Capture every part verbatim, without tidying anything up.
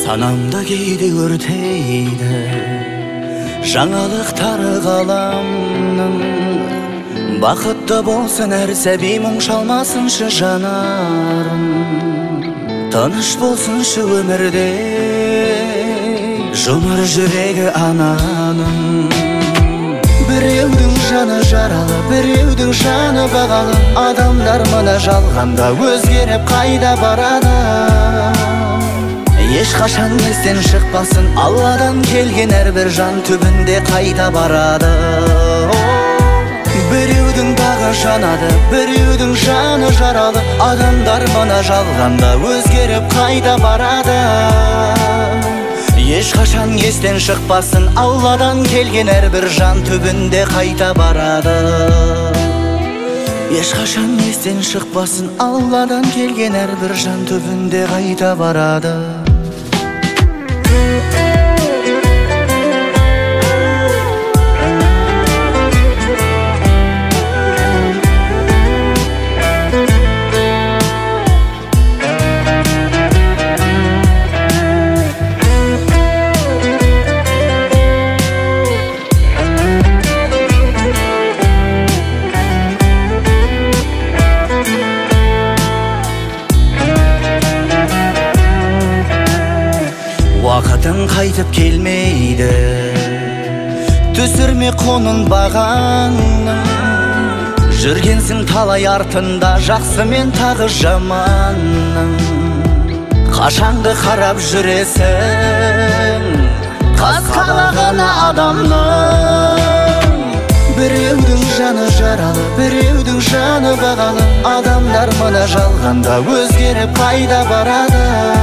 Санамда кейде өртейді жаңалықтары ғаламның. Бақытты болсын әр сәби, мұң шалмасыншы жанарым. Тыныш болсыншы өмірде жұмыр жүрегі ананың. Біреудің жаны жаралы, біреудің жаны бағалы. Адамдар мына жалғанда өзгеріп қайда барады? Ешқашан естен шықпасын, Алладан келген әрбір жан түбінде қайда барады? Біреудің бағы жанады, біреудің жаны жаралы. Адамдар мына жалғанда өзгеріп қайда барады? Ешқашан естен шықпасын, Алладан келген әрбір жан түбінде қайда барады? Ешқашан естен шықпасын, Алладан келген әрбір жан түбінде қайда барады? Уақытың қайтып келмейді, түсірме қонын бағаңның. Жүргенсің талай артында, жақсы мен тағы жаманның. Қашанды қарап жүресің қас қалағына адамның. Біреудің жаны жаралы, біреудің жаны бағалы. Адамдар мына жалғанда өзгеріп қайда барады?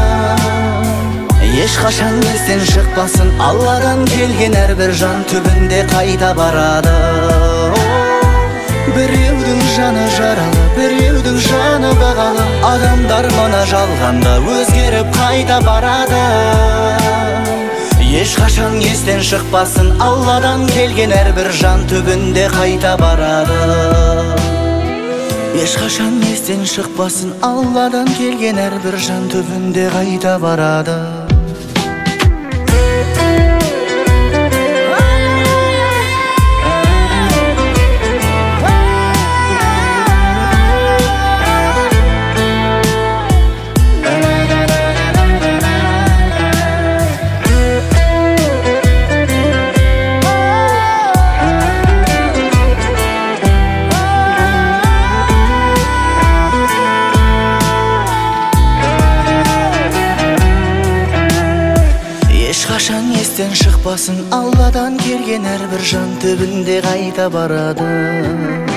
Ешқашан естен шықпасын, Алладан келген әрбір жан түбінде қайда барады? Біреудің жаны жаралы, біреудің жаны бағалы. Адамдар мына жалғанда өзгеріп қайда барады? Ешқашан естен шықпасын, Алладан келген әрбір жан түбінде қайда барады? Ешқашан естен шықпасын, Алладан келген әрбір жан түбінде қайда барады? Ешқашан естен шықпасын, Алладан келген әрбір жан түбінде қайда барады?